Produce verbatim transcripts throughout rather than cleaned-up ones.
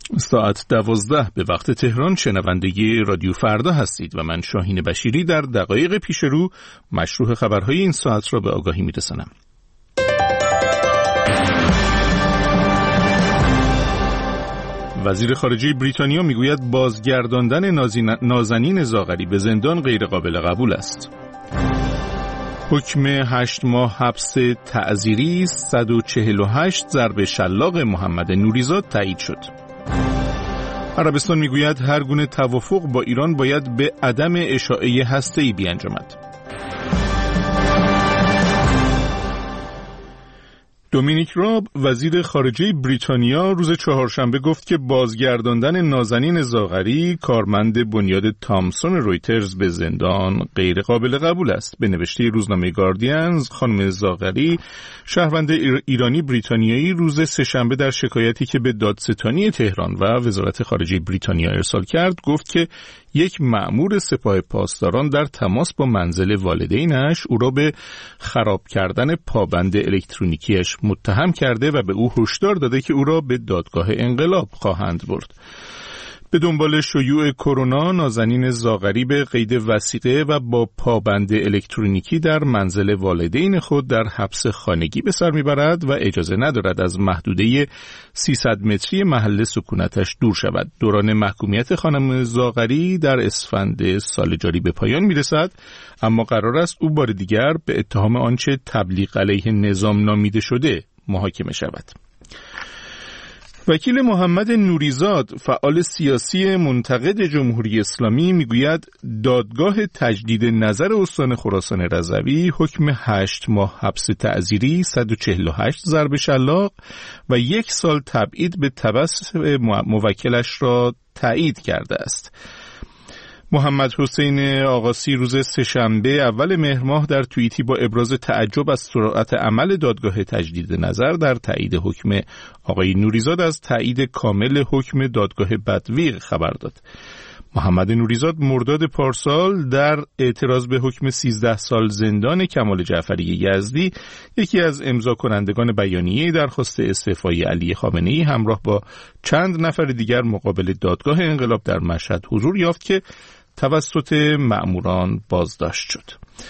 ساعت دوازده به وقت تهران شنونده رادیو فردا هستید و من شاهین بشیری در دقایق پیش رو مشروح خبرهای این ساعت را به آگاهی می‌رسانم. وزیر خارجه بریتانیا میگوید بازگرداندن نازنین زاغری به زندان غیر قابل قبول است. حکم هشت ماه حبس تعزیری صد و چهل و هشت ضرب شلاق محمد نوریزاد تایید شد. عربستان میگوید هر گونه توافق با ایران باید به عدم اشاعه هسته‌ای بیانجامد. دومینیک راب وزیر خارجه بریتانیا روز چهارشنبه گفت که بازگرداندن نازنین زاغری کارمند بنیاد تامسون رویترز به زندان غیر قابل قبول است. به نوشته روزنامه گاردینز خانم زاغری شهروند ایرانی بریتانیایی روز سه‌شنبه در شکایتی که به دادستانی تهران و وزارت خارجه بریتانیا ارسال کرد گفت که یک مأمور سپاه پاسداران در تماس با منزل والدینش او را به خراب کردن پابند الکترونیکیش متهم کرده و به او هشدار داده که او را به دادگاه انقلاب خواهند برد. به دنبال شیوع کرونا نازنین زاغری به قید وثیقه و با پابند الکترونیکی در منزل والدین خود در حبس خانگی به سر میبرد و اجازه ندارد از محدوده سیصد متری محل سکونتش دور شود. دوران محکومیت خانم زاغری در اسفند سال جاری به پایان میرسد، اما قرار است او بار دیگر به اتهام آنچه تبلیغ علیه نظام نامیده شده محاکمه شود. وکیل محمد نوریزاد فعال سیاسی منتقد جمهوری اسلامی میگوید دادگاه تجدید نظر استان خراسان رضوی حکم هشت ماه حبس تعزیری صد و چهل و هشت ضرب شلاق و یک سال تبعید به توسط موکلش را تایید کرده است. محمد حسین آقاسی روز سه‌شنبه اول مهر ماه در توییتی با ابراز تعجب از سرعت عمل دادگاه تجدید نظر در تایید حکم آقای نوریزاد از تایید کامل حکم دادگاه بدویق خبر داد. محمد نوریزاد مرداد پارسال در اعتراض به حکم سیزده سال زندان کمال جعفری یزدی یکی از امضا کنندگان بیانیه درخواست استعفای علی خامنه‌ای همراه با چند نفر دیگر مقابل دادگاه انقلاب در مشهد حضور یافت که توسط مأموران بازداشت شد.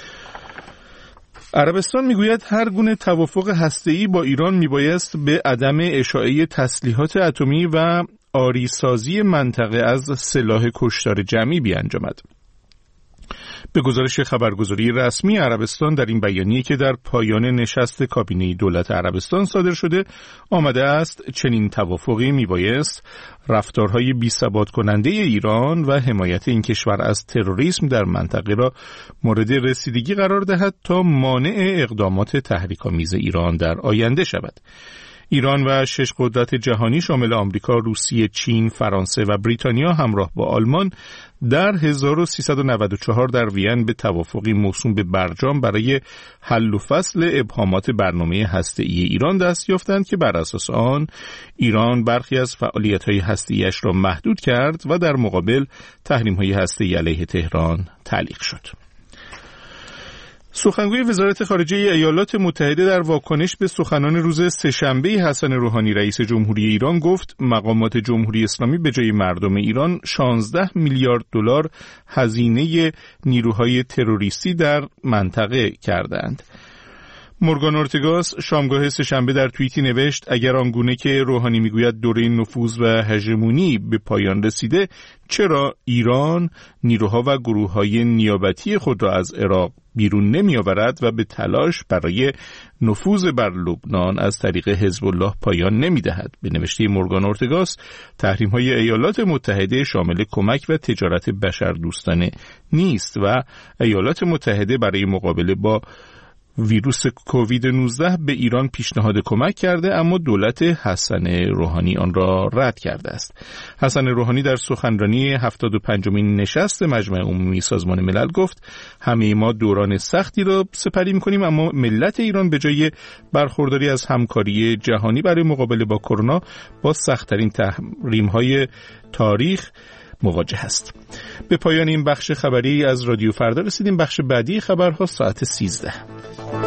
عربستان میگوید هر گونه توافق هسته‌ای با ایران میبایست به عدم اشاعه تسلیحات اتمی و آریسازی منطقه از سلاح کشتار جمعی بیانجامد. به گزارش خبرگزاری رسمی عربستان در این بیانیه که در پایان نشست کابینه دولت عربستان صادر شده آمده است چنین توافقی میبایست رفتارهای بی‌ثبات کننده ایران و حمایت این کشور از تروریسم در منطقه را مورد رسیدگی قرار دهد تا مانع اقدامات تحریک‌آمیز ایران در آینده شود. ایران و شش قدرت جهانی شامل آمریکا، روسیه، چین، فرانسه و بریتانیا همراه با آلمان در هزار و سیصد و نود و چهار در وین به توافقی موسوم به برجام برای حل و فصل ابهامات برنامه هسته‌ای ایران دست یافتند که بر اساس آن ایران برخی از فعالیت‌های هسته‌ای‌اش را محدود کرد و در مقابل تحریم‌های هسته‌ای علیه تهران تعلیق شد. سخنگوی وزارت خارجه ایالات متحده در واکنش به سخنان روز سه‌شنبه حسن روحانی رئیس جمهوری ایران گفت مقامات جمهوری اسلامی به جای مردم ایران شانزده میلیارد دلار هزینه نیروهای تروریستی در منطقه کردند. مورگان اورتگاس شامگاه سه‌شنبه در توییتی نوشت اگر آنگونه که روحانی میگوید دوره نفوذ و هژمونی به پایان رسیده چرا ایران نیروها و گروه‌های نیابتی خود را از عراق بیرون نمی آورد و به تلاش برای نفوذ بر لبنان از طریق حزب الله پایان نمی دهد. به نوشته مورگان اورتگاس تحریم‌های ایالات متحده شامل کمک و تجارت بشردوستانه نیست و ایالات متحده برای مقابله با ویروس کووید نوزده به ایران پیشنهاد کمک کرده اما دولت حسن روحانی آن را رد کرده است. حسن روحانی در سخنرانی هفتاد و پنجمین نشست مجمع عمومی سازمان ملل گفت همه ما دوران سختی را سپری می‌کنیم اما ملت ایران به جای برخورداری از همکاری جهانی برای مقابله با کرونا با سخت‌ترین تحریم‌های تاریخ مواجه است. به پایان این بخش خبری از رادیو فردا رسیدیم. بخش بعدی خبرها ساعت سیزده.